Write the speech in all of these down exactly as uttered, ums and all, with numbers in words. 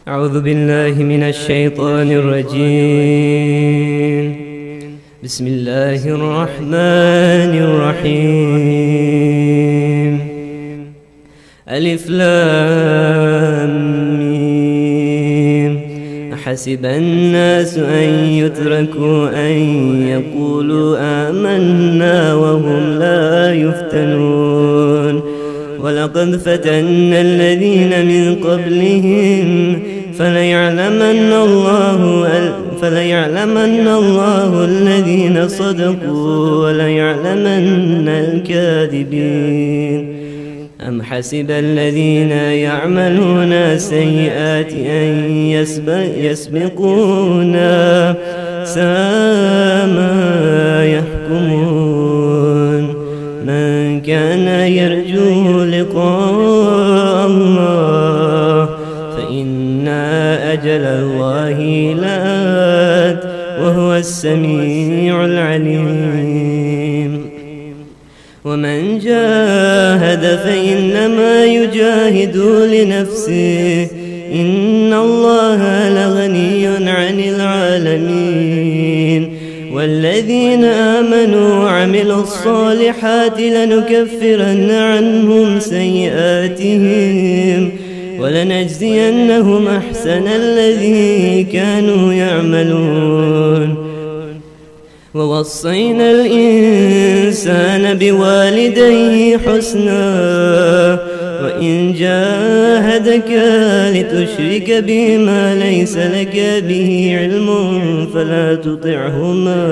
أعوذ بالله من الشيطان الرجيم. بسم الله الرحمن الرحيم. ألف لام ميم. أحسب الناس أن يتركوا أن يقولوا آمنا وهم لا يفتنون. ولقد فتنا الذين من قبلهم فليعلمن الله فليعلمن الله الذين صدقوا وليعلمن الكاذبين. أم حسب الذين يعملون السيئات أن يسبقونا ساء ما يحكمون. من كان يرجو لقاء الله فإن أجل الله لآت وهو السميع العليم. ومن جاهد فإنما يجاهد لنفسه إن الله لغني عن العالمين. والذين آمنوا وعملوا الصالحات لنكفرن عنهم سيئاتهم ولنجزينهم أحسن الذي كانوا يعملون. ووصينا الإنسان بوالديه حسنا وإن جاهدك لتشرك بما ليس لك به علم فلا تطعهما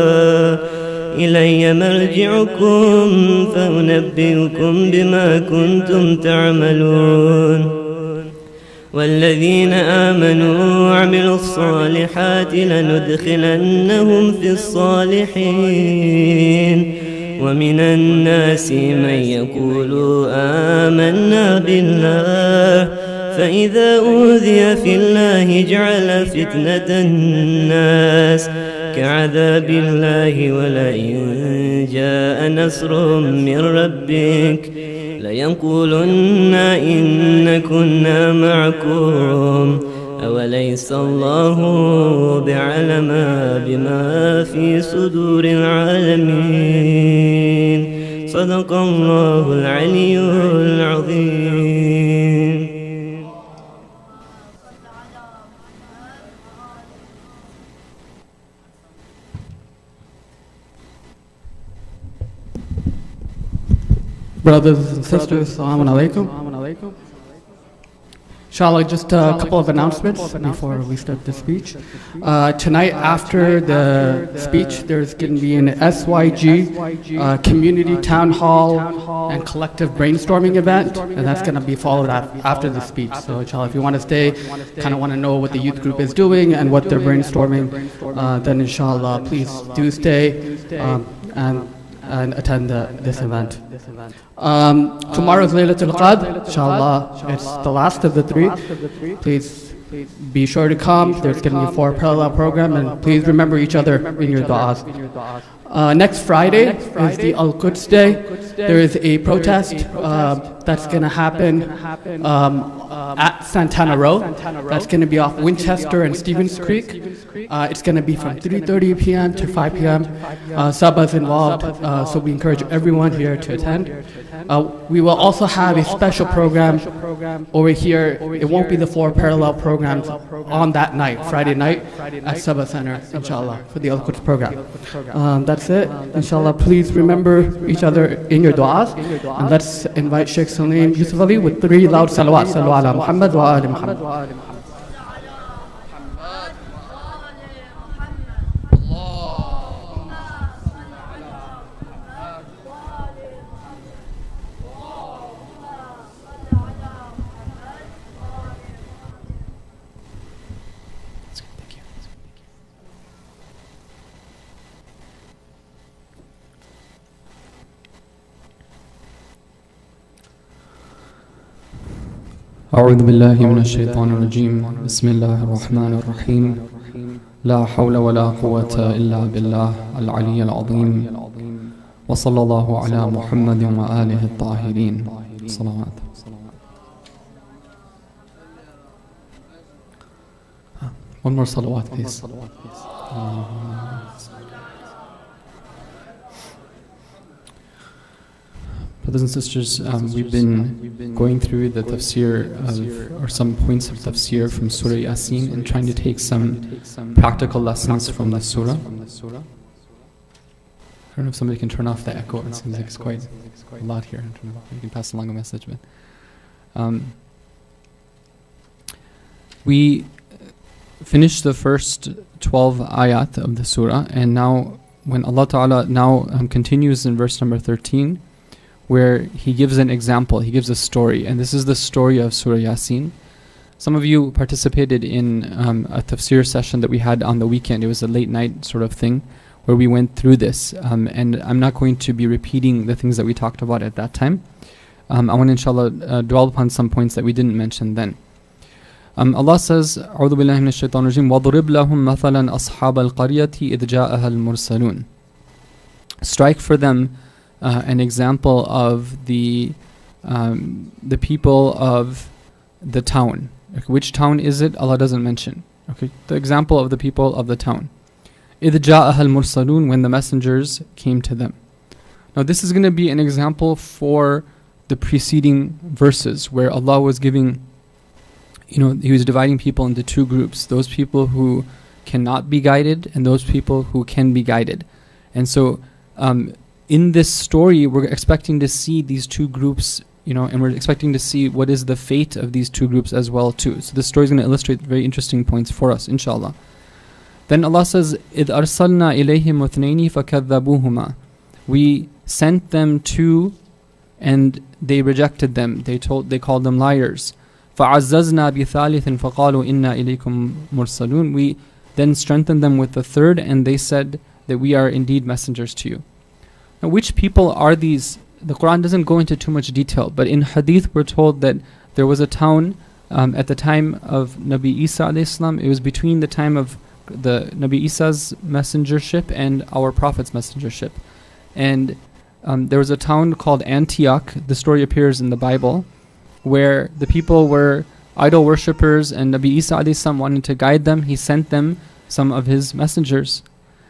إلي مرجعكم فأنبئكم بما كنتم تعملون. والذين آمنوا وعملوا الصالحات لندخلنهم في الصالحين. ومن الناس من يقول آمنا بالله فإذا أوذي في الله جعل فتنة الناس كعذاب الله ولئن جاء نصر من ربك ليقولن إن كنا معكم أوليس الله بعلم بما في صدور العالمين. صدق الله العلي العظيم. Brothers and sisters, Assalamu alaikum. Inshallah, just a couple of announcements before we start the speech. Uh, tonight, after the speech, there's going to be an S Y G uh, community town hall and collective brainstorming event, and that's going to be followed after the speech. So, inshallah, if you want to stay, kind of want to know what the youth group is doing and what they're brainstorming, uh, then inshallah, please do stay um, and and attend the, this event. Um, tomorrow's Laylatul Qadr, inshallah, it's the last of the three. Please be sure to come. There's going to be four parallel program, and please remember each other in your du'as. Uh, next Friday is the Al-Quds Day. There is a protest uh, that's going to happen um, at Santana Row. That's going to be off Winchester and Stevens Creek. Uh, it's going to be from three thirty p m to five p m Uh, Sabah's involved, uh, so we encourage everyone here to attend. Uh, we will also have a special program over here. It won't be the four parallel programs on that night, Friday night, at Sabah Center, inshallah, for the Al-Quds program. Um, that's it. Inshallah, please remember each other in your du'as. And let's invite Sheikh Salim Yusuf Ali with three loud salawat. Sallu ala Muhammad wa ali Muhammad. أعوذ بالله من الشيطان الرجيم. بسم الله الرحمن الرحيم. لا حول ولا قوة إلا بالله العلي العظيم. وصلى الله على محمد وآله الطاهرين. صلوات. One more salawat, please. Um, Brothers and sisters, um, we've been going through the tafsir of, or some points of tafsir from Surah Yasin and trying to take some practical lessons from the surah. I don't know if somebody can turn off the echo. It seems like it's quite a lot here. I don't know if you can pass along a message. But um, we finished the first twelve ayat of the surah, and now when Allah Ta'ala now um, continues in verse number thirteen, where He gives an example, He gives a story, and this is the story of Surah Yasin. Some of you participated in um, a tafsir session that we had on the weekend. It was a late night sort of thing where we went through this, um, and I'm not going to be repeating the things that we talked about at that time. Um, I want to inshallah uh, dwell upon some points that we didn't mention then. Um, Allah says, أعوذ بالله من الشيطان الرجيم وَضْرِبْ لَهُمْ مَثَلًا أَصْحَابَ الْقَرْيَةِ إِذْ جَاءَهَا الْمُرْسَلُونَ. Strike for them Uh, an example of the um, the people of the town. Okay, which town is it? Allah doesn't mention. Okay, the example of the people of the town. إِذْ جَاءَهَا الْمُرْسَلُونَ, when the messengers came to them. Now this is going to be an example for the preceding verses where Allah was giving, you know, He was dividing people into two groups. Those people who cannot be guided and those people who can be guided. And so um, in this story, we're expecting to see these two groups, you know, and we're expecting to see what is the fate of these two groups as well too. So this story is going to illustrate very interesting points for us, inshallah. Then Allah says, إِذْ أَرْسَلْنَا إِلَيْهِمْ اثْنَيْنِ فَكَذَّبُوهُمَا. We sent them two, and they rejected them. They told, they called them liars. فَعَزَّزْنَا بِثَالِثٍ فَقَالُوا إِنَّا إِلَيْكُمْ مُرْسَلُونَ. We then strengthened them with the third, and they said that we are indeed messengers to you. Now, which people are these? The Quran doesn't go into too much detail, but in hadith we're told that there was a town um, at the time of Nabi Isa alayhi salam. It was between the time of the Nabi Isa's messengership and our Prophet's messengership. And um, there was a town called Antioch. The story appears in the Bible, where the people were idol worshippers, and Nabi Isa alayhi salam wanted to guide them. He sent them some of his messengers.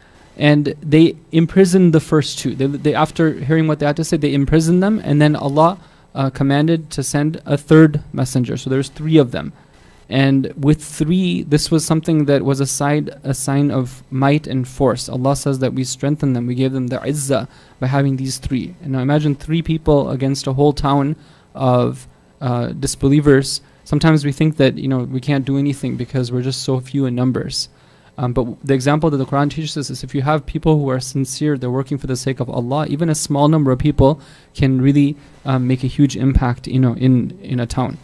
And they imprisoned the first two. They, they, after hearing what they had to say, they imprisoned them, and then Allah uh, commanded to send a third messenger. So there's three of them. And with three, this was something that was a, side, a sign of might and force. Allah says that we strengthened them, we gave them their izzah by having these three. And now imagine three people against a whole town of uh, disbelievers. Sometimes we think that, you know, we can't do anything because we're just so few in numbers. Um, but w- the example that the Quran teaches us is if you have people who are sincere, they're working for the sake of Allah, even a small number of people can really um, make a huge impact, you know, in, in a town.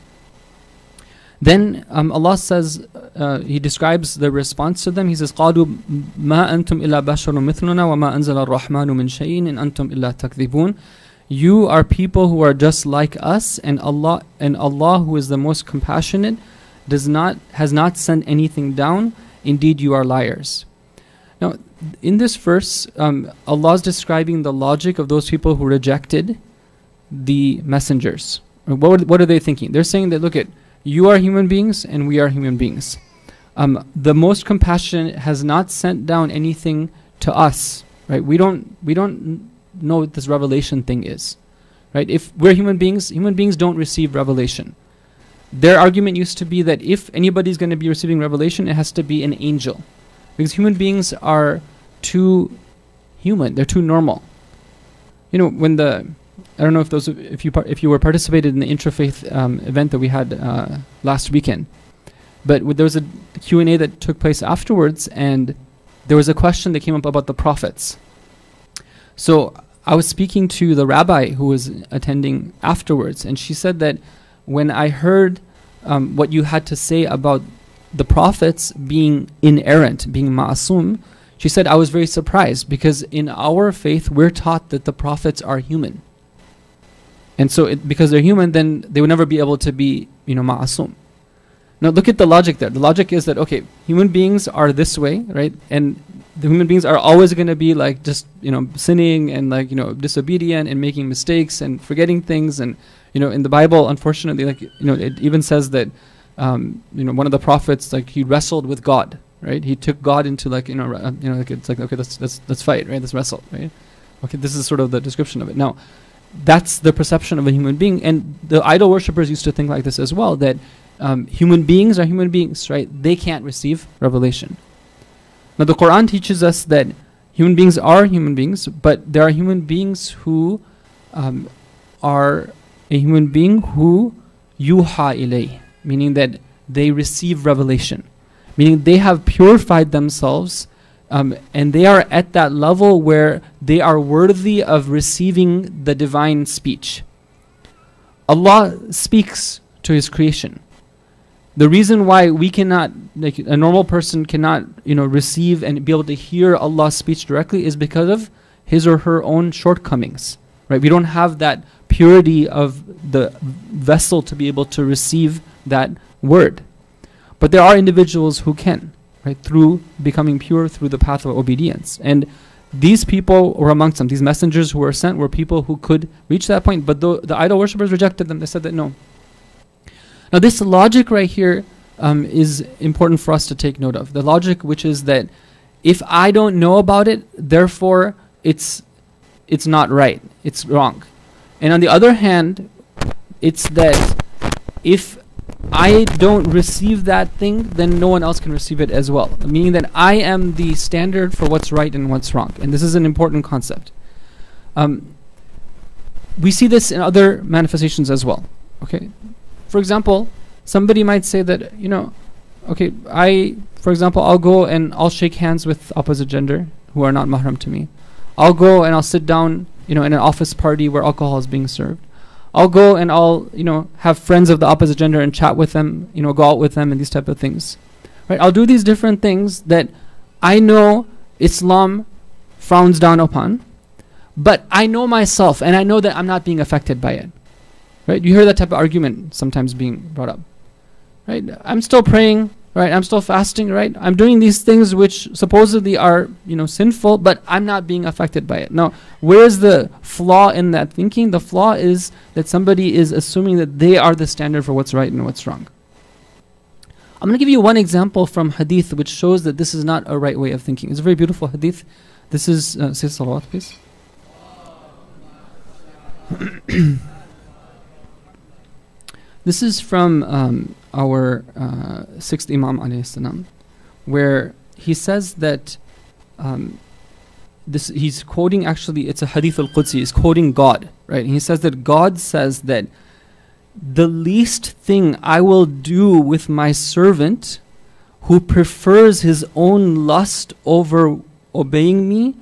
Then um, Allah says, uh, He describes the response to them. He says, قَالُوا مَا أَنْتُمْ إِلَّا بَشَرٌ مِثْلُنَا وَمَا أَنزَلَ الرَّحْمَنُ مِنْ شَيْءٍ إِنْ أَنْتُمْ إِلَّا تَكْذِبُونَ. You are people who are just like us, and Allah, and Allah, who is the most compassionate, does not has not sent anything down. Indeed, you are liars. Now, in this verse, um, Allah is describing the logic of those people who rejected the messengers. What, what are they thinking? They're saying that, look, at you are human beings and we are human beings. Um, the most compassionate has not sent down anything to us, right? We don't we don't know what this revelation thing is, right? If we're human beings, human beings don't receive revelation. Their argument used to be that if anybody's going to be receiving revelation, it has to be an angel. Because human beings are too human. They're too normal. You know, when the... I don't know if those, if you par- if you were participated in the interfaith um, event that we had uh, last weekend. But w- there was a Q and A that took place afterwards, and there was a question that came up about the prophets. So I was speaking to the rabbi who was attending afterwards, and she said that when I heard um, what you had to say about the prophets being inerrant, being ma'asum, she said, I was very surprised because in our faith, we're taught that the prophets are human. And so it, because they're human, then they would never be able to be, you know, ma'asum. Now look at the logic there. The logic is that, okay, human beings are this way, right? And the human beings are always going to be like just, you know, sinning and like, you know, disobedient and making mistakes and forgetting things. And, you know, in the Bible, unfortunately, like, you know, it even says that, um, you know, one of the prophets, like he wrestled with God. right? He took God into like, you know, uh, you know, like it's like, okay, let's, let's, let's fight, right? Let's wrestle, right? Okay, this is sort of the description of it. Now, that's the perception of a human being. And the idol worshippers used to think like this as well, that um, human beings are human beings, right? They can't receive revelation. Now, the Quran teaches us that human beings are human beings, but there are human beings who um, are a human being who yuha ilay, meaning that they receive revelation, meaning they have purified themselves um, and they are at that level where they are worthy of receiving the divine speech. Allah speaks to His creation. The reason why we cannot, like a normal person cannot, you know, receive and be able to hear Allah's speech directly is because of his or her own shortcomings, right? We don't have that purity of the vessel to be able to receive that word. But there are individuals who can, right, through becoming pure through the path of obedience. And these people were amongst them. These messengers who were sent were people who could reach that point, but the, the idol worshippers rejected them. They said that no. Now this logic right here um, is important for us to take note of. The logic which is that if I don't know about it, therefore it's it's not right. It's wrong. And on the other hand, it's that if I don't receive that thing, then no one else can receive it as well. Meaning that I am the standard for what's right and what's wrong. And this is an important concept. Um, we see this in other manifestations as well. Okay. For example, somebody might say that, you know, okay, I, for example, I'll go and I'll shake hands with opposite gender who are not mahram to me. I'll go and I'll sit down, you know, in an office party where alcohol is being served. I'll go and I'll, you know, have friends of the opposite gender and chat with them, you know, go out with them and these type of things. Right? I'll do these different things that I know Islam frowns down upon, but I know myself and I know that I'm not being affected by it. Right? You hear that type of argument sometimes being brought up. Right? I'm still praying, right? I'm still fasting, right? I'm doing these things which supposedly are, you know, sinful, but I'm not being affected by it. Now, where's the flaw in that thinking? The flaw is that somebody is assuming that they are the standard for what's right and what's wrong. I'm going to give you one example from hadith which shows that this is not a right way of thinking. It's a very beautiful hadith. This is, uh, say salawat please. This is from um, our uh, sixth Imam alayhi salam, where he says that um, this he's quoting, actually it's a hadith al-Qudsi, he's quoting God, right? And he says that God says that the least thing I will do with my servant who prefers his own lust over obeying me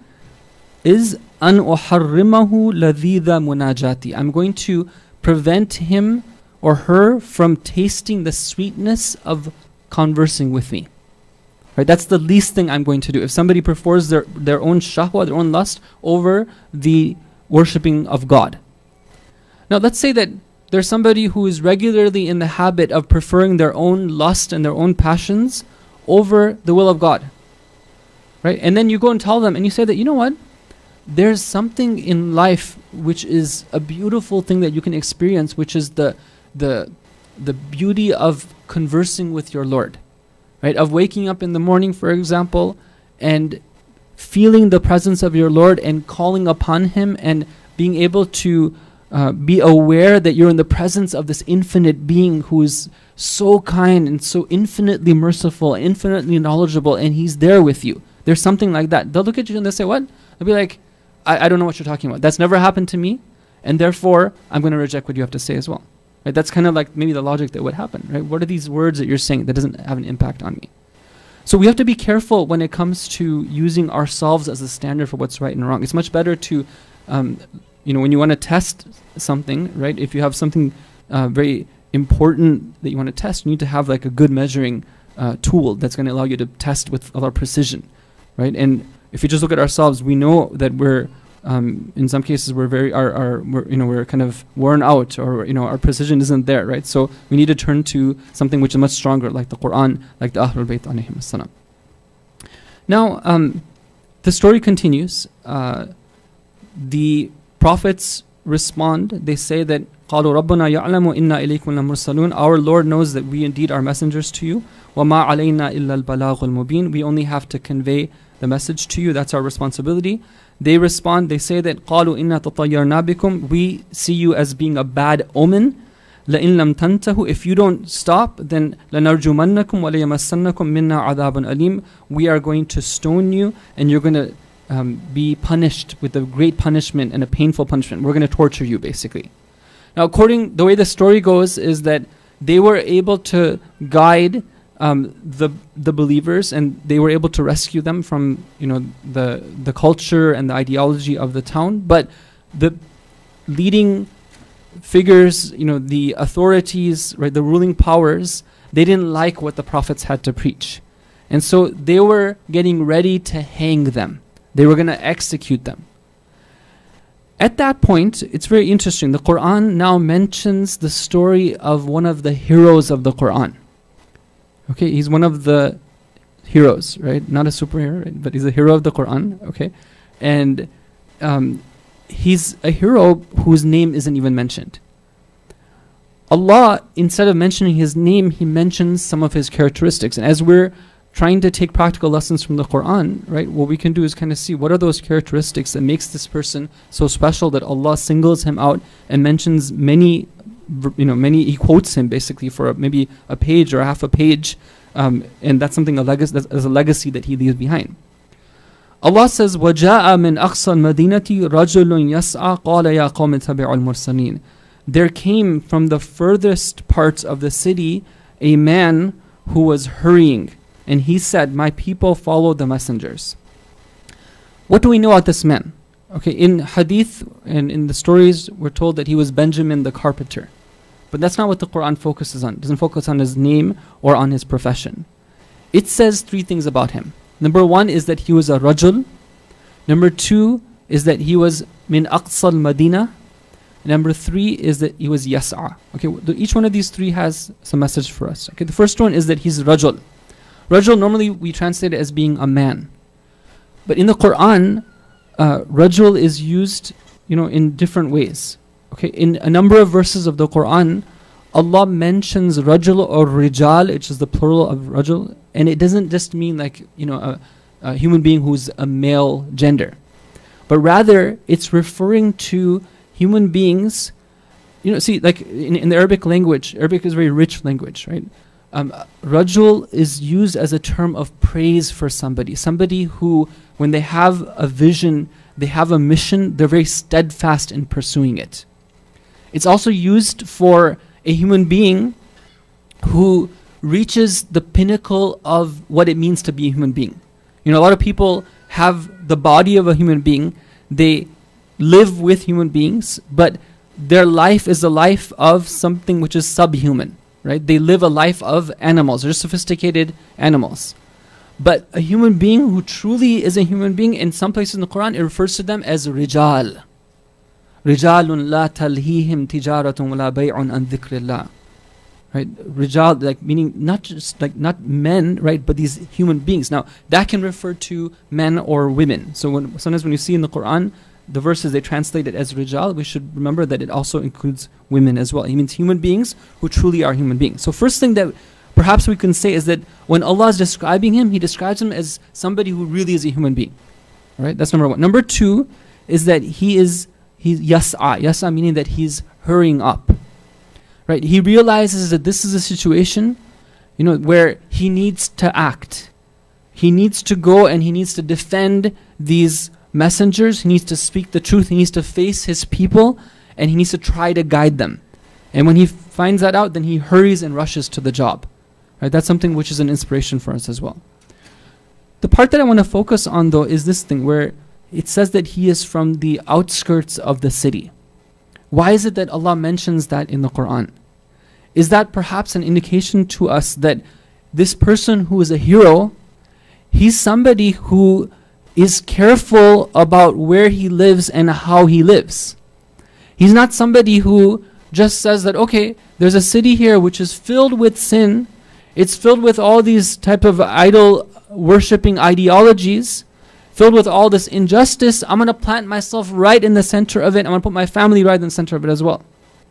is an uharrimahu ladhidha munajati. I'm going to prevent him or her from tasting the sweetness of conversing with me. Right? That's the least thing I'm going to do. If somebody prefers their, their own shahwa, their own lust, over the worshipping of God. Now let's say that there's somebody who is regularly in the habit of preferring their own lust and their own passions over the will of God. Right? And then you go and tell them and you say that, you know what? There's something in life which is a beautiful thing that you can experience, which is the the the beauty of conversing with your Lord, right? Of waking up in the morning, for example, and feeling the presence of your Lord and calling upon Him and being able to uh, be aware that you're in the presence of this infinite being who is so kind and so infinitely merciful, infinitely knowledgeable, and He's there with you. There's something like that. They'll look at you and they'll say, what? They'll be like, I, I don't know what you're talking about. That's never happened to me, and therefore I'm going to reject what you have to say as well. Right? That's kind of like maybe the logic that would happen. Right? What are these words that you're saying that doesn't have an impact on me? So we have to be careful when it comes to using ourselves as a standard for what's right and wrong. It's much better to, um, you know, when you want to test something, right? If you have something uh, very important that you want to test, you need to have like a good measuring uh, tool that's going to allow you to test with a lot of precision, right? And if you just look at ourselves, we know that we're Um, in some cases we're very are, are we're, you know we're kind of worn out, or you know our precision isn't there, right? So we need to turn to something which is much stronger, like the Quran, like the Ahlul Bayt alayhim as-salam. Now um, the story continues. Uh, the prophets respond. They say that قَالُوا رَبُّنَا يَعْلَمُ إِنَّا إِلَيْكُمْ لَمُرْسَلُونَ. Our Lord knows that we indeed are messengers to you. وَمَا عَلَيْنَا إِلَّا الْبَلَاغُ الْمُبِينَ. We only have to convey the message to you. That's our responsibility. They respond, they say that قَالُوا إِنَّا تَطَيَّرْنَا بِكُمْ. We see you as being a bad omen. لَإِن لَمْ تَنْتَهُ. If you don't stop, then لَنَرْجُمَنَّكُمْ وَلَيَمَسَّنَّكُمْ مِنَّا عَذَابٌ أَلِيمٌ. We are going to stone you, and you're going to um, be punished with a great punishment and a painful punishment. We're going to torture you, basically. Now, according the way the story goes is that they were able to guide um, the the believers, and they were able to rescue them from, you know, the the culture and the ideology of the town. But the leading figures, you know, the authorities, right, the ruling powers, they didn't like what the prophets had to preach. And so they were getting ready to hang them. They were going to execute them. At that point, it's very interesting. The Quran now mentions the story of one of the heroes of the Quran. Okay, he's one of the heroes, right? Not a superhero, right? But he's a hero of the Quran, okay? And um, he's a hero whose name isn't even mentioned. Allah, instead of mentioning his name, he mentions some of his characteristics. And as we're trying to take practical lessons from the Quran, right, what we can do is kind of see what are those characteristics that makes this person so special that Allah singles him out and mentions many, you know, many, he quotes him basically for a, maybe a page or a half a page, um, and that's something, a legacy, that's a legacy that he leaves behind. Allah says, وَجَاءَ مِنْ أَقْصَى الْمَدِينَةِ رَجُلٌ يَسْعَى قَالَ يَا قَوْمِ اتَّبِعُوا الْمُرْسَلِينَ. There came from the furthest parts of the city a man who was hurrying, and he said, my people follow the messengers. What do we know about this man? Okay, in hadith and in the stories, we're told that he was Benjamin the carpenter. But that's not what the Quran focuses on. It doesn't focus on his name or on his profession. It says three things about him. Number one is that he was a rajul. Number two is that he was min aqsal Madina. Number three is that he was yas'a. Okay, each one of these three has some message for us. Okay, the first one is that he's rajul. Rajul, normally we translate it as being a man. But in the Quran, uh, rajul is used, you know, in different ways. Okay, in a number of verses of the Quran, Allah mentions rajul or rijal, which is the plural of rajul, and it doesn't just mean like, you know, a, a human being who's a male gender. But rather, it's referring to human beings, you know, see, like in, in the Arabic language, Arabic is a very rich language, right? Um, rajul is used as a term of praise for somebody. Somebody who, when they have a vision, they have a mission, they're very steadfast in pursuing it. It's also used for a human being who reaches the pinnacle of what it means to be a human being. You know, a lot of people have the body of a human being, they live with human beings, but their life is a life of something which is subhuman, right? They live a life of animals, they're sophisticated animals. But a human being who truly is a human being, in some places in the Quran, it refers to them as rijal. Rijalun la talhihim tijaratun wa la bay'un an dhikrillah. Right? Rijal, like meaning not just like not men, right, but these human beings. Now, that can refer to men or women. So when, sometimes when you see in the Quran, the verses they translate it as rijal, we should remember that it also includes women as well. It means human beings who truly are human beings. So first thing that perhaps we can say is that when Allah is describing him, he describes him as somebody who really is a human being. All right, that's number one. Number two is that he is he's yas'a. Yas'a meaning that he's hurrying up. Right? He realizes that this is a situation, you know, where he needs to act. He needs to go and he needs to defend these messengers. He needs to speak the truth. He needs to face his people, and he needs to try to guide them. And when he finds that out, then he hurries and rushes to the job. Right? That's something which is an inspiration for us as well. The part that I want to focus on, though, is this thing where it says that he is from the outskirts of the city. Why is it that Allah mentions that in the Quran? Is that perhaps an indication to us that this person who is a hero, he's somebody who is careful about where he lives and how he lives. He's not somebody who just says that, okay, there's a city here which is filled with sin, it's filled with all these type of idol worshipping ideologies, filled with all this injustice, I'm going to plant myself right in the center of it, I'm going to put my family right in the center of it as well.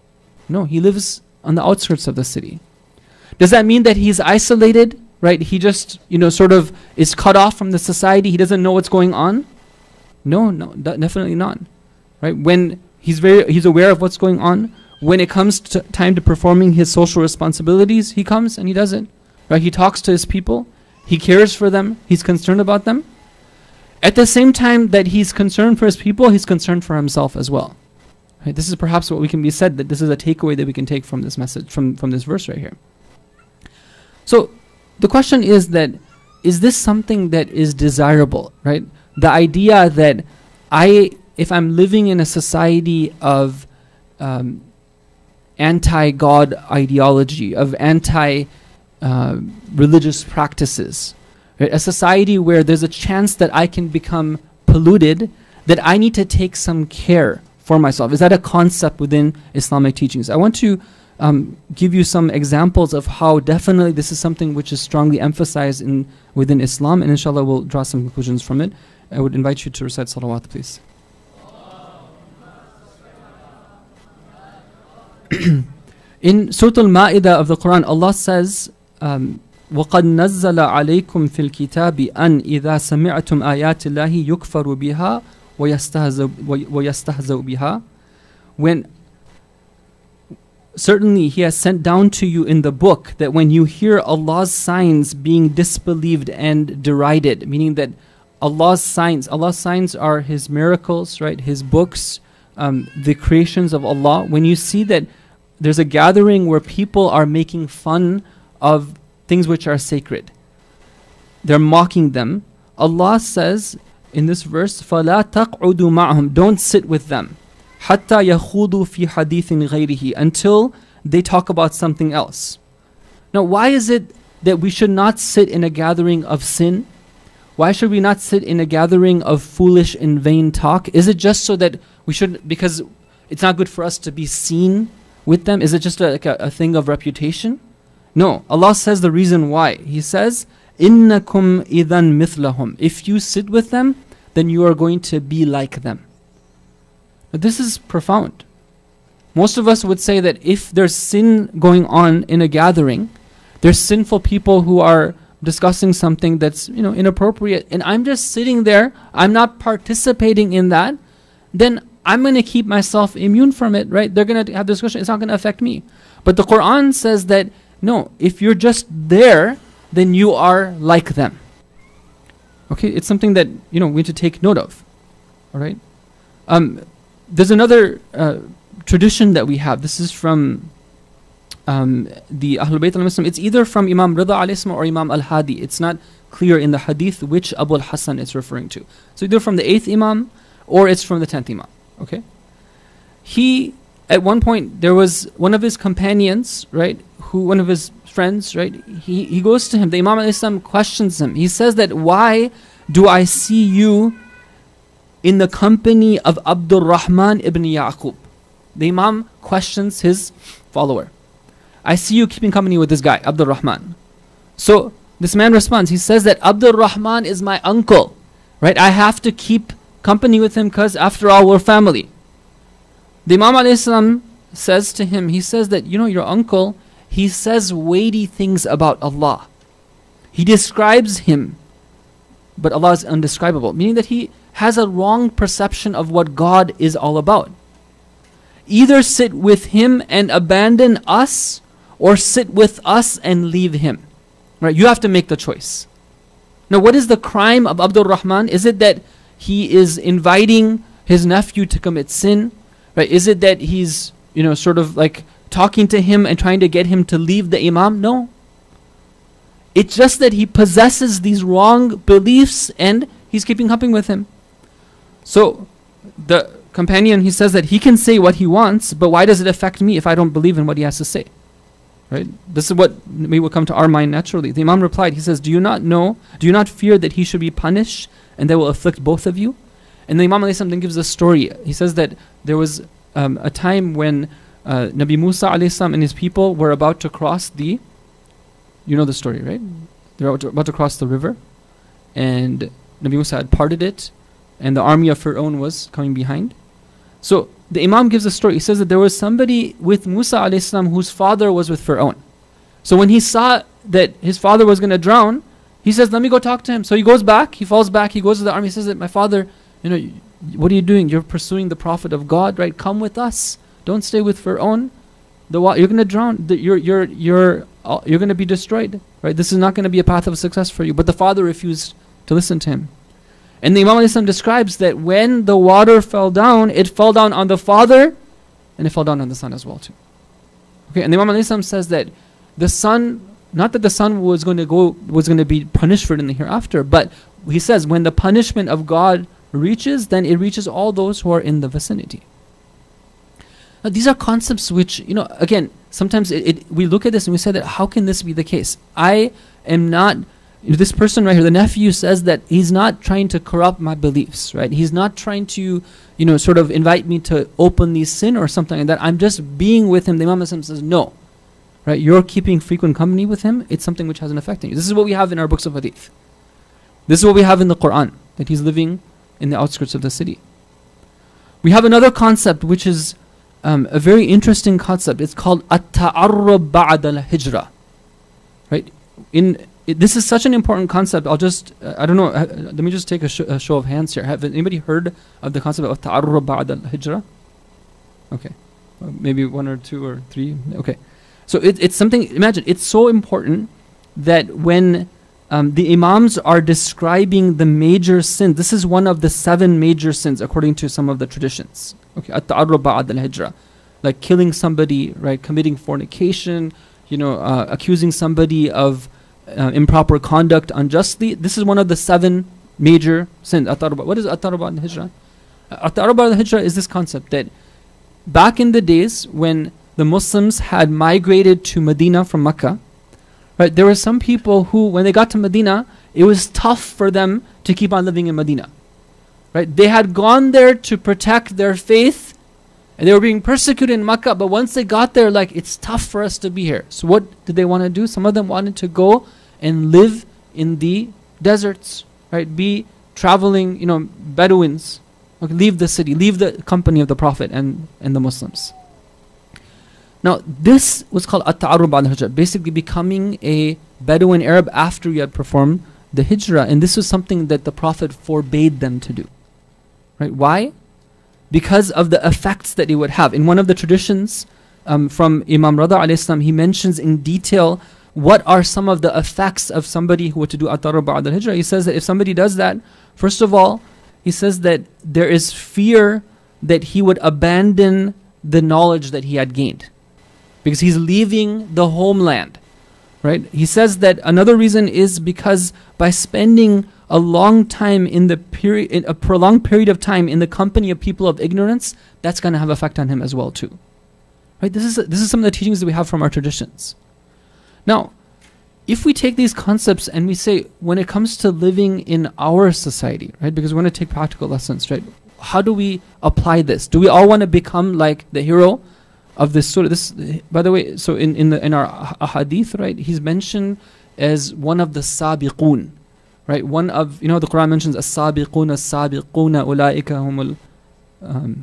No, he lives on the outskirts of the city. Does that mean that he's isolated, right? He just, you know, sort of is cut off from the society. He doesn't know what's going on? No, no, d- definitely not. Right? When he's very, he's aware of what's going on. When it comes to time to performing his social responsibilities, he comes and he does it. Right? He talks to his people. He cares for them. He's concerned about them. At the same time that he's concerned for his people, he's concerned for himself as well. Right? This is perhaps what we can be said, that this is a takeaway that we can take from this message, from, from this verse right here. So the question is that, is this something that is desirable, right? The idea that I, if I'm living in a society of um, anti-God ideology, of anti-religious uh, practices, right? A society where there's a chance that I can become polluted, that I need to take some care for myself. Is that a concept within Islamic teachings? I want to um, give you some examples of how definitely this is something which is strongly emphasized in within Islam, and inshallah we'll draw some conclusions from it. I would invite you to recite salawat, please. In Surah Al-Ma'idah of the Quran, Allah says, um, وَقَدْ نَزَّلَ عَلَيْكُمْ فِي الْكِتَابِ أَنْ إِذَا سَمِعْتُمْ آيَاتِ اللَّهِ يُكْفَرُ بِهَا وَيَسْتَهْزَوْ بِهَا. When certainly He has sent down to you in the book that when you hear Allah's signs being disbelieved and derided, meaning that Allah's signs, Allah's signs are His miracles, right? His books, um, the creations of Allah. When you see that there's a gathering where people are making fun of things which are sacred, they're mocking them, Allah says in this verse, فَلَا تَقْعُدُوا مَعْهُمْ, don't sit with them, حَتَّى يَخُوضُوا فِي حَدِيثٍ غَيْرِهِ, until they talk about something else. Now, why is it that we should not sit in a gathering of sin? Why should we not sit in a gathering of foolish and vain talk? Is it just so that we should, because it's not good for us to be seen with them? Is it just a, like a, a thing of reputation? No, Allah says the reason why. He says, إِنَّكُمْ إِذًا مِثْلَهُمْ, if you sit with them, then you are going to be like them. But this is profound. Most of us would say that if there's sin going on in a gathering, there's sinful people who are discussing something that's, you know, inappropriate, and I'm just sitting there, I'm not participating in that, then I'm going to keep myself immune from it, right? They're going to have discussion, it's not going to affect me. But the Quran says that, no, if you're just there, then you are like them. Okay, it's something that, you know, we need to take note of. All right? Um, there's another uh, tradition that we have. This is from Um, the Ahlul Bayt al-Muslim. It's either from Imam Rida alayhi salam or Imam al-Hadi. It's not clear in the hadith which Abu al-Hasan is referring to. So either from the eighth Imam or it's from the tenth Imam. Okay? He, at one point, there was one of his companions, right, who, one of his friends, right, he, he goes to him, the Imam alayhi salam questions him. He says that, why do I see you in the company of Abdul Rahman ibn Yaqub? The Imam questions his follower. I see you keeping company with this guy, Abdul Rahman. So this man responds, he says that Abdul Rahman is my uncle, right? I have to keep company with him because after all, we're family. The Imam alayhi salam says to him, he says that, you know, your uncle, he says weighty things about Allah. He describes him, but Allah is undescribable, meaning that he has a wrong perception of what God is all about. Either sit with him and abandon us, or sit with us and leave him. Right? You have to make the choice. Now, what is the crime of Abdul Rahman? Is it that he is inviting his nephew to commit sin? Right? Is it that he's, you know, sort of like talking to him and trying to get him to leave the Imam? No. It's just that he possesses these wrong beliefs and he's keeping company with him. So, the companion, he says that he can say what he wants, but why does it affect me if I don't believe in what he has to say? Right? This is what may will come to our mind naturally. The Imam replied, he says, do you not know, do you not fear that he should be punished and that will afflict both of you? And the Imam alayhi then gives a story. He says that there was um, a time when uh, Nabi Musa alayhi salam and his people were about to cross the, you know the story, right? They were about to, about to cross the river, and Nabi Musa had parted it, and the army of Fir'aun was coming behind. So the Imam gives a story. He says that there was somebody with Musa alayhi salam whose father was with Fir'aun. So when he saw that his father was going to drown, he says, let me go talk to him. So he goes back, he falls back, he goes to the army, he says that my father, you know, what are you doing? You're pursuing the Prophet of God, right? Come with us. Don't stay with Fir'aun. The wa- you're going to drown. The, you're you're you're uh, you're going to be destroyed, right? This is not going to be a path of success for you. But the father refused to listen to him. And the Imam alayhi salam describes that when the water fell down, it fell down on the father, and it fell down on the son as well too. Okay, and the Imam alayhi salam says that the son, not that the son was going to go, was going to be punished for it in the hereafter, but he says when the punishment of God reaches, then it reaches all those who are in the vicinity. Now, these are concepts which, you know, again, sometimes it, it, we look at this and we say that how can this be the case? I am not, this person right here, the nephew says that he's not trying to corrupt my beliefs, right? He's not trying to, you know, sort of invite me to openly sin or something like that. I'm just being with him. The Imam says, no, right? You're keeping frequent company with him. It's something which has an effect on you. This is what we have in our books of hadith. This is what we have in the Quran, that he's living in the outskirts of the city. We have another concept which is um, a very interesting concept. It's called at-ta'arrub ba'd al-hijra. Right? In it, this is such an important concept. I'll just uh, I don't know. Uh, let me just take a, sh- a show of hands here. Have anybody heard of the concept of at-ta'arrub ba'd al-hijra? Okay, uh, maybe one or two or three. Okay, so it, it's something. Imagine it's so important that when Um, the Imams are describing the major sins. This is one of the seven major sins according to some of the traditions. Okay, at-ta'arrub ba'd al-hijra, like killing somebody, right, committing fornication, you know, uh, accusing somebody of uh, improper conduct unjustly. This is one of the seven major sins. At-ta'arrub. What is at-ta'arrub ba'd al-hijra? Uh, at-ta'arrub ba'd al-hijra is this concept that back in the days when the Muslims had migrated to Medina from Mecca, right, there were some people who, when they got to Medina, it was tough for them to keep on living in Medina. Right? They had gone there to protect their faith, and they were being persecuted in Makkah, but once they got there, like, it's tough for us to be here. So what did they want to do? Some of them wanted to go and live in the deserts, right? Be traveling, you know, Bedouins. Okay, leave the city, leave the company of the Prophet and, and the Muslims. Now, this was called at-ta'arrub ba'd al-hijra, basically becoming a Bedouin Arab after you had performed the hijrah. And this was something that the Prophet forbade them to do. Right? Why? Because of the effects that it would have. In one of the traditions um, from Imam Rada alayhi salam, he mentions in detail what are some of the effects of somebody who were to do at-ta'arrub ba'd al-hijra. He says that if somebody does that, first of all, he says that there is fear that he would abandon the knowledge that he had gained, because he's leaving the homeland, right? He says that another reason is because by spending a long time in the period, in a prolonged period of time in the company of people of ignorance, that's going to have effect on him as well too, right? This is this is some of the teachings that we have from our traditions. Now, if we take these concepts and we say, when it comes to living in our society, right? Because we're going to take practical lessons, right? How do we apply this? Do we all want to become like the hero of this surah? This, by the way, so in in, the, in our ahadith, right, he's mentioned as one of the sabiqun, right? One of, you know, the Quran mentions as-sabiqun as-sabiquna ulaika humul um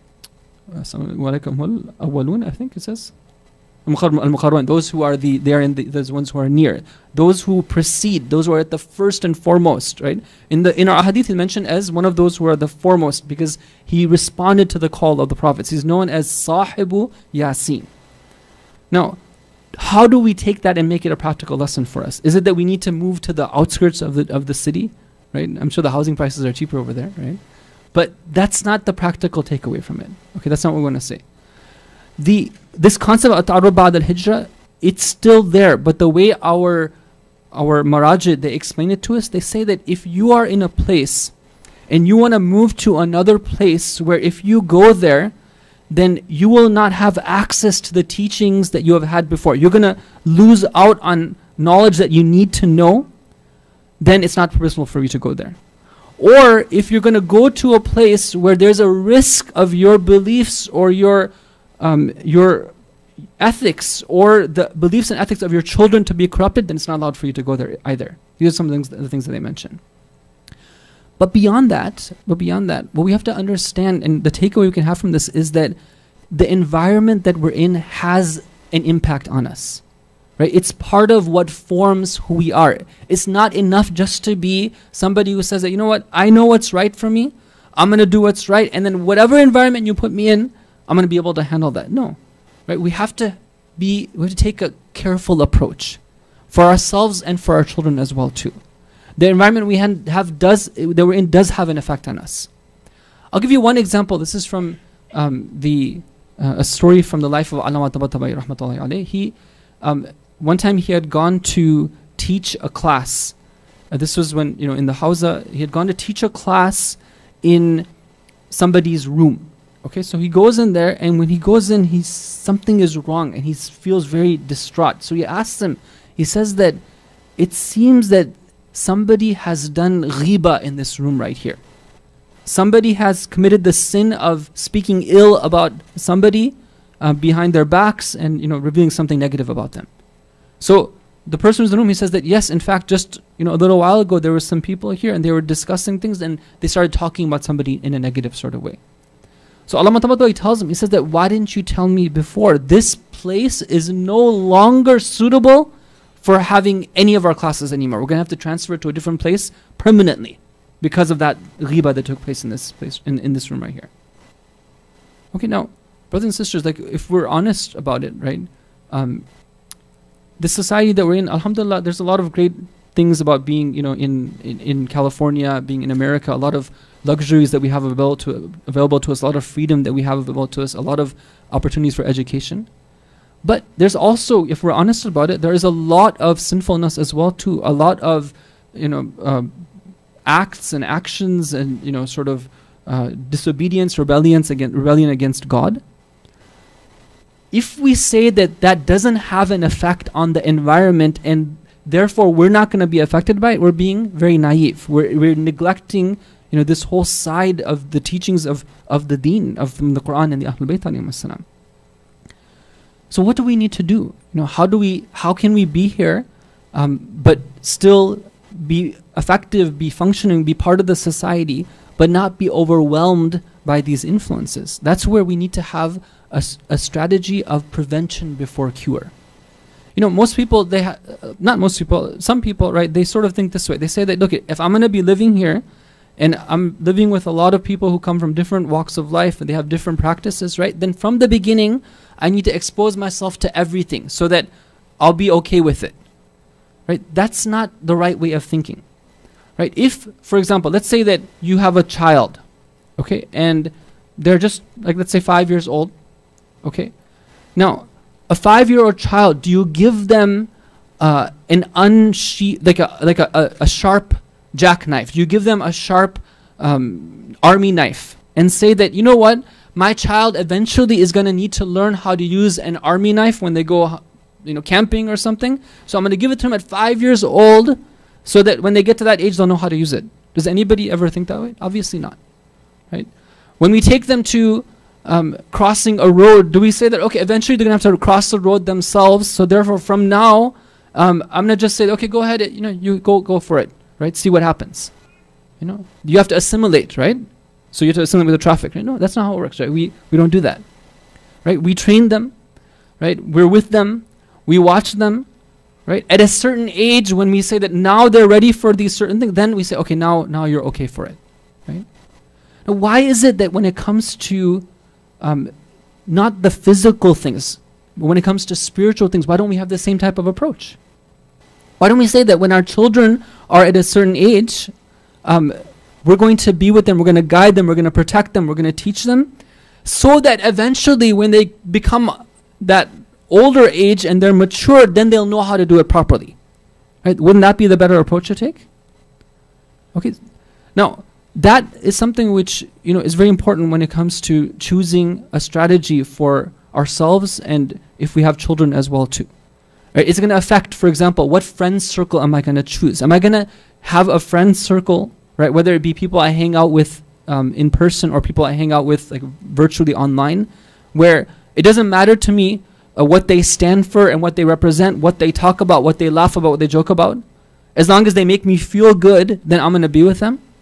ulaika humul awwalun, I think it says. Al-Muqarrabun, those who are the, they are in the, those ones who are near, those who precede, those who are at the first and foremost, right? In the in our hadith, he's mentioned as one of those who are the foremost because he responded to the call of the prophets. He's known as Sahibu Yasin. Now, how do we take that and make it a practical lesson for us? Is it that we need to move to the outskirts of the of the city, right? I'm sure the housing prices are cheaper over there, right? But that's not the practical takeaway from it. Okay, that's not what we want to say. The this concept of at-ta'arrub ba'd al-hijra, it's still there, but the way our our marajid, they explain it to us, they say that if you are in a place and you want to move to another place where if you go there, then you will not have access to the teachings that you have had before. You're going to lose out on knowledge that you need to know, then it's not permissible for you to go there. Or if you're going to go to a place where there's a risk of your beliefs or your Um, your ethics or the beliefs and ethics of your children to be corrupted, then it's not allowed for you to go there either. These are some things, the things that they mention. But beyond that, but beyond that, what we have to understand, and the takeaway we can have from this, is that the environment that we're in has an impact on us. Right? It's part of what forms who we are. It's not enough just to be somebody who says that, you know what, I know what's right for me, I'm going to do what's right, and then whatever environment you put me in, I'm going to be able to handle that. No. Right? We have to be, we have to take a careful approach for ourselves and for our children as well too. The environment we have, have does, that we're in does have an effect on us. I'll give you one example. This is from um, the, uh, a story from the life of Allama Tabatabai rahmatullahi alayhi. He, um, One time he had gone to teach a class. Uh, this was when, you know, in the Hawza, he had gone to teach a class in somebody's room. Okay, so he goes in there, and when he goes in, he's, something is wrong, and he feels very distraught. So he asks him, he says that it seems that somebody has done ghiba in this room right here. Somebody has committed the sin of speaking ill about somebody uh, behind their backs and, you know, revealing something negative about them. So the person who's in the room, he says that yes, in fact, just, you know, a little while ago there were some people here and they were discussing things and they started talking about somebody in a negative sort of way. So Allama Tabatabai tells him, he says that why didn't you tell me before? This place is no longer suitable for having any of our classes anymore. We're going to have to transfer it to a different place permanently because of that ghiba that took place in this place, in, in this room right here. Okay, now, brothers and sisters, like if we're honest about it, right? Um, the society that we're in, alhamdulillah, there's a lot of great things about being, you know, in, in, in California, being in America, a lot of luxuries that we have available to, available to us, a lot of freedom that we have available to us, a lot of opportunities for education. But there's also, if we're honest about it, there is a lot of sinfulness as well too, a lot of, you know, uh, acts and actions and, you know, sort of uh, disobedience, rebellions against, rebellion against God. If we say that that doesn't have an effect on the environment and therefore we're not going to be affected by it, we're being very naive. We're, we're neglecting, you know, this whole side of the teachings of, of the deen, of from the Quran and the Ahlul Bayt alayhim as-salam. So what do we need to do? You know, how do we, how can we be here, um, but still be effective, be functioning, be part of the society, but not be overwhelmed by these influences? That's where we need to have a, a strategy of prevention before cure. You know, most people, they ha- uh, not most people, some people, right, they sort of think this way. They say that, look, if I'm going to be living here, and I'm living with a lot of people who come from different walks of life, and they have different practices, right, then from the beginning, I need to expose myself to everything so that I'll be okay with it. Right? That's not the right way of thinking. Right? If, for example, let's say that you have a child, okay, and they're just, like, let's say five years old, okay? Now, a five-year-old child, do you give them uh, an unsheath, like a like a, a, a sharp jackknife? Do you give them a sharp um, army knife and say that, you know what, my child eventually is going to need to learn how to use an army knife when they go, you know, camping or something. So I'm going to give it to them at five years old so that when they get to that age, they'll know how to use it. Does anybody ever think that way? Obviously not, right? When we take them to um, crossing a road, do we say that, okay, eventually they're going to have to cross the road themselves, so therefore from now, um, I'm going to just say, okay, go ahead, you know, you go go for it, right? See what happens. You know, you have to assimilate, right? So you have to assimilate with the traffic, right? No, that's not how it works, right? We, we don't do that, right? We train them, right? We're with them. We watch them, right? At a certain age, when we say that now they're ready for these certain things, then we say, okay, now, now you're okay for it, right? Now, why is it that when it comes to um, not the physical things, but when it comes to spiritual things, why don't we have the same type of approach? Why don't we say that when our children are at a certain age, um, we're going to be with them, we're going to guide them, we're going to protect them, we're going to teach them, so that eventually when they become that older age and they're matured, then they'll know how to do it properly. Right? Wouldn't that be the better approach to take? Okay. Now, that is something which, you know, is very important when it comes to choosing a strategy for ourselves and if we have children as well too. Right? It's going to affect, for example, what friend circle am I going to choose? Am I going to have a friend circle, right, whether it be people I hang out with um, in person or people I hang out with like virtually online, where it doesn't matter to me uh, what they stand for and what they represent, what they talk about, what they laugh about, what they joke about. As long as they make me feel good, then I'm going to be with them.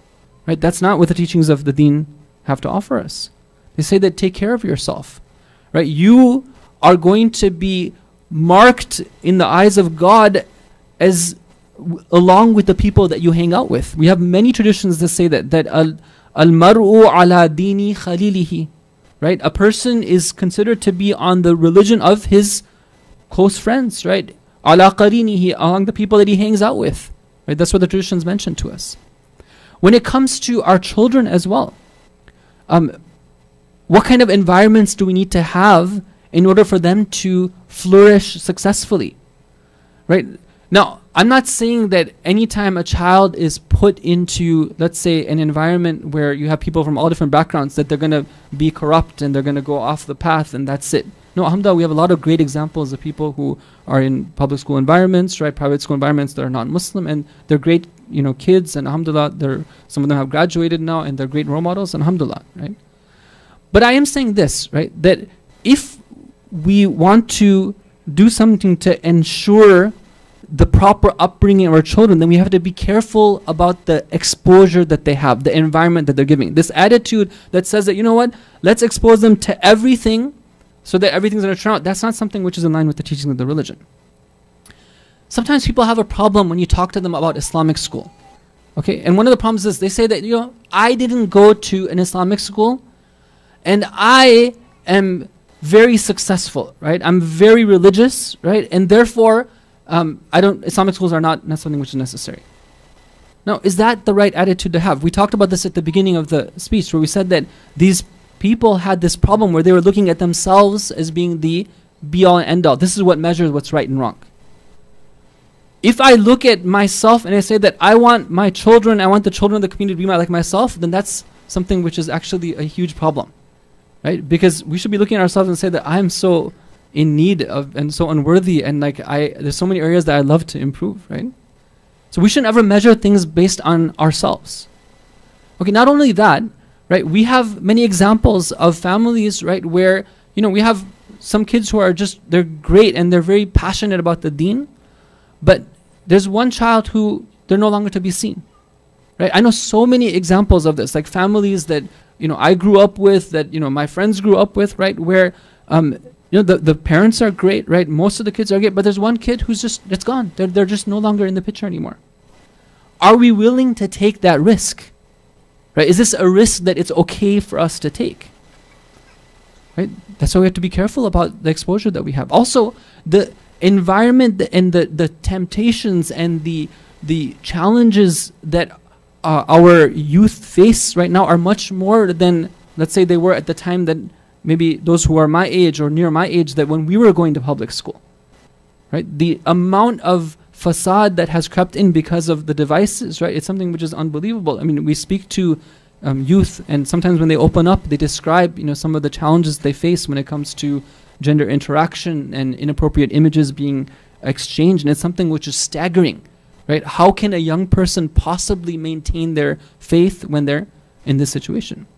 Right? That's not what the teachings of the deen have to offer us. They say that take care of yourself. Right? You are going to be marked in the eyes of God as w- along with the people that you hang out with. We have many traditions that say that that al al-mar'u ala dini khalilihi. Right? A person is considered to be on the religion of his close friends, right? Ala qarinihi, among the people that he hangs out with. Right? That's what the traditions mention to us. When it comes to our children as well, um, what kind of environments do we need to have in order for them to flourish successfully? Right? Now, I'm not saying that anytime a child is put into, let's say, an environment where you have people from all different backgrounds, that they're going to be corrupt and they're going to go off the path and that's it. No, alhamdulillah, we have a lot of great examples of people who are in public school environments, right, private school environments that are non-Muslim, and they're great, you know, kids, and alhamdulillah, they're, some of them have graduated now and they're great role models, and alhamdulillah, right? But I am saying this, right, that if we want to do something to ensure the proper upbringing of our children, then we have to be careful about the exposure that they have, the environment that they're giving. This attitude that says that, you know what, let's expose them to everything so that everything's going to turn out, that's not something which is in line with the teachings of the religion. Sometimes people have a problem when you talk to them about Islamic school. Okay, and one of the problems is they say that, you know, I didn't go to an Islamic school and I am very successful, right? I'm very religious, right? And therefore, um, I don't, Islamic schools are not, not something which is necessary. Now, is that the right attitude to have? We talked about this at the beginning of the speech where we said that these people had this problem where they were looking at themselves as being the be-all and end-all. This is what measures what's right and wrong. If I look at myself and I say that I want my children, I want the children of the community to be my, like myself, then that's something which is actually a huge problem, right? Because we should be looking at ourselves and say that I'm so in need of and so unworthy, and like I, there's so many areas that I love to improve, right? So we shouldn't ever measure things based on ourselves. Okay, not only that, right? We have many examples of families, right, where, you know, we have some kids who are just, they're great and they're very passionate about the deen, but there's one child who they're no longer to be seen, right? I know so many examples of this, like families that, you know, I grew up with, that, you know, my friends grew up with, right, where, um, you know, the, the parents are great, right? Most of the kids are great, but there's one kid who's just, it's gone. They're, they're just no longer in the picture anymore. Are we willing to take that risk? Right? Is this a risk that it's okay for us to take? Right? That's why we have to be careful about the exposure that we have. Also, the environment and the, the temptations and the the challenges that uh, our youth face right now are much more than, let's say, they were at the time that maybe those who are my age or near my age, that when we were going to public school. Right? The amount of facade that has crept in because of the devices, right? It's something which is unbelievable. I mean, we speak to um, youth, and sometimes when they open up, they describe, you know, some of the challenges they face when it comes to gender interaction and inappropriate images being exchanged, and it's something which is staggering, right? How can a young person possibly maintain their faith when they're in this situation?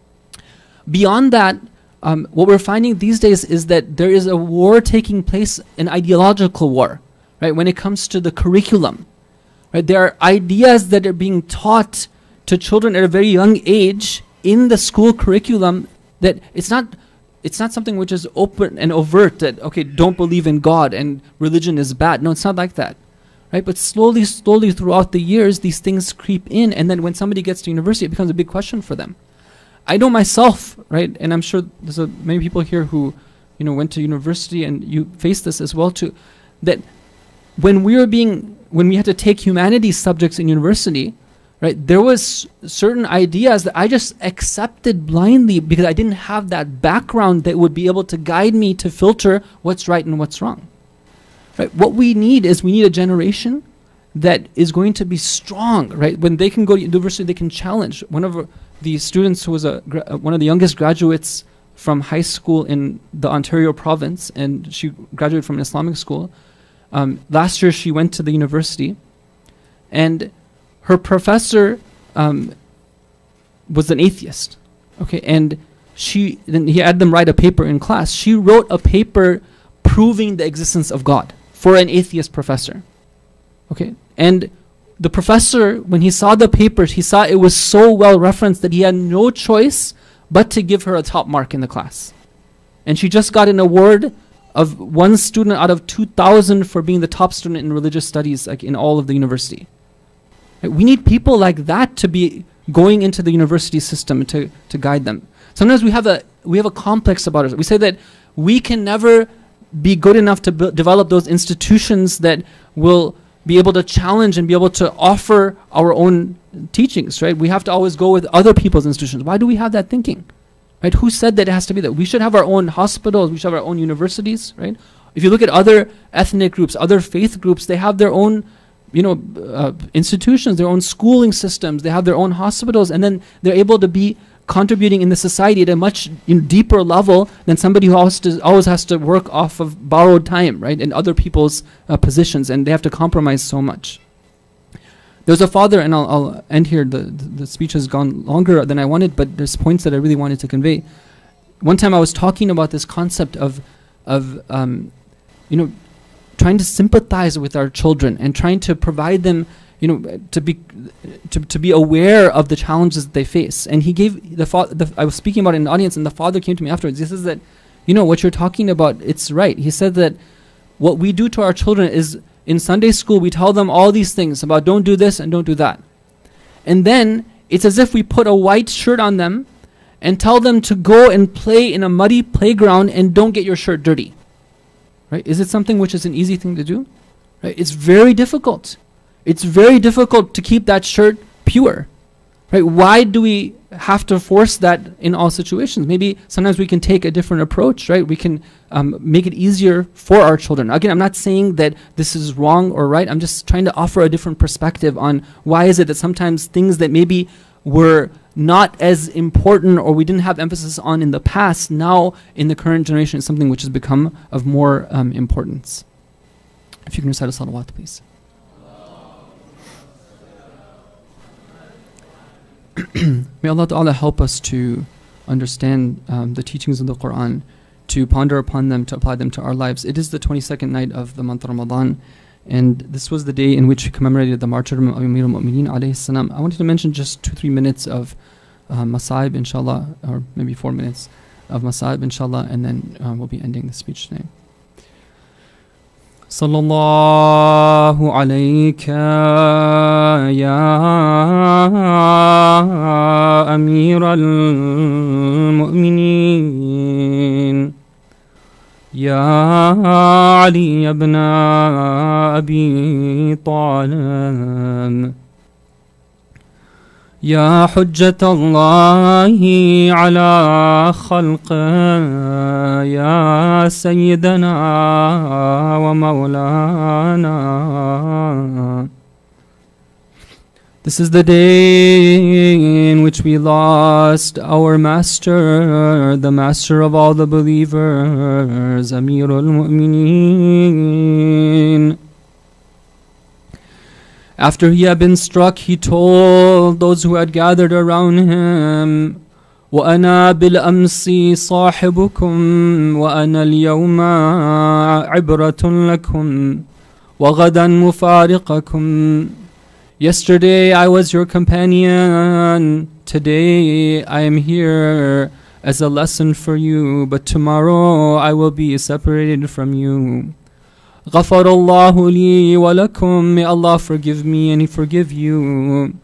Beyond that, um, what we're finding these days is that there is a war taking place, an ideological war. Right, when it comes to the curriculum, right, there are ideas that are being taught to children at a very young age in the school curriculum that it's not, it's not something which is open and overt that, okay, don't believe in God and religion is bad. No, it's not like that, right? But slowly, slowly throughout the years, these things creep in, and then when somebody gets to university, it becomes a big question for them. I know myself, right, and I'm sure there's a, many people here who, you know, went to university, and you face this as well too, that when we were being, when we had to take humanities subjects in university, right, there was certain ideas that I just accepted blindly because I didn't have that background that would be able to guide me to filter what's right and what's wrong. Right? What we need is we need a generation that is going to be strong, right? When they can go to university, they can challenge. One of the students who was a gra- uh, one of the youngest graduates from high school in the Ontario province, and she graduated from an Islamic school. Um, last year, she went to the university, and her professor um, was an atheist. Okay, and she then he had them write a paper in class. She wrote a paper proving the existence of God for an atheist professor. Okay, and the professor, when he saw the papers, he saw it was so well referenced that he had no choice but to give her a top mark in the class. And she just got an award of one student out of two thousand for being the top student in religious studies, like in all of the university. We need people like that to be going into the university system to, to guide them. Sometimes we have a we have a complex about it. We say that we can never be good enough to bu- develop those institutions that will be able to challenge and be able to offer our own teachings, right? We have to always go with other people's institutions. Why do we have that thinking? Right? Who said that it has to be that? We should have our own hospitals, we should have our own universities, right? If you look at other ethnic groups, other faith groups, they have their own, you know, uh, institutions, their own schooling systems, they have their own hospitals, and then they're able to be contributing in the society at a much you know, deeper level than somebody who always, to, always has to work off of borrowed time, right, in other people's uh, positions, and they have to compromise so much. There's a father, and I'll, I'll end here, the, the, the speech has gone longer than I wanted, but there's points that I really wanted to convey. One time I was talking about this concept of, of um, you know, trying to sympathize with our children and trying to provide them, you know, to be to, to be aware of the challenges that they face. And he gave the father, I was speaking about it in the audience, and the father came to me afterwards. He says that, you know, what you're talking about, it's right. He said that what we do to our children is, in Sunday school, we tell them all these things about don't do this and don't do that. And then it's as if we put a white shirt on them and tell them to go and play in a muddy playground and don't get your shirt dirty. Right? Is it something which is an easy thing to do? Right? It's very difficult. It's very difficult to keep that shirt pure. Right? Why do we have to force that in all situations? Maybe sometimes we can take a different approach, right? We can um, make it easier for our children. Again, I'm not saying that this is wrong or right. I'm just trying to offer a different perspective on why is it that sometimes things that maybe were not as important or we didn't have emphasis on in the past, now in the current generation is something which has become of more um, importance. If you can recite a salawat, please. May Allah Ta'ala help us to understand um, the teachings of the Quran, to ponder upon them, to apply them to our lives. It is the twenty-second night of the month of Ramadan, and this was the day in which we commemorated the martyrdom of Amir al-Mu'mineen alayhi salam. I wanted to mention just two, three minutes of uh, Masaib, inshallah, or maybe four minutes of Masaib, inshallah, and then uh, we'll be ending the speech today. Sallallahu alayka ya Amir al-Mu'mineen Ya Ali ibn Abi Talib Ya Hujjat Allahi ala khalqa Ya Sayyidana wa Mawlana. This is the day in which we lost our master, the master of all the believers, Amir al-Mu'mineen. After he had been struck, he told those who had gathered around him, وَأَنَا بِالْأَمْسِ صَاحِبُكُمْ وَأَنَا الْيَوْمَ عِبْرَةٌ لَكُمْ وَغَدًا مُفَارِقَكُمْ. Yesterday I was your companion, today I am here as a lesson for you, but tomorrow I will be separated from you. غَفَرَ اللَّهُ لِي وَلَكُمْ. May Allah forgive me and He forgive you.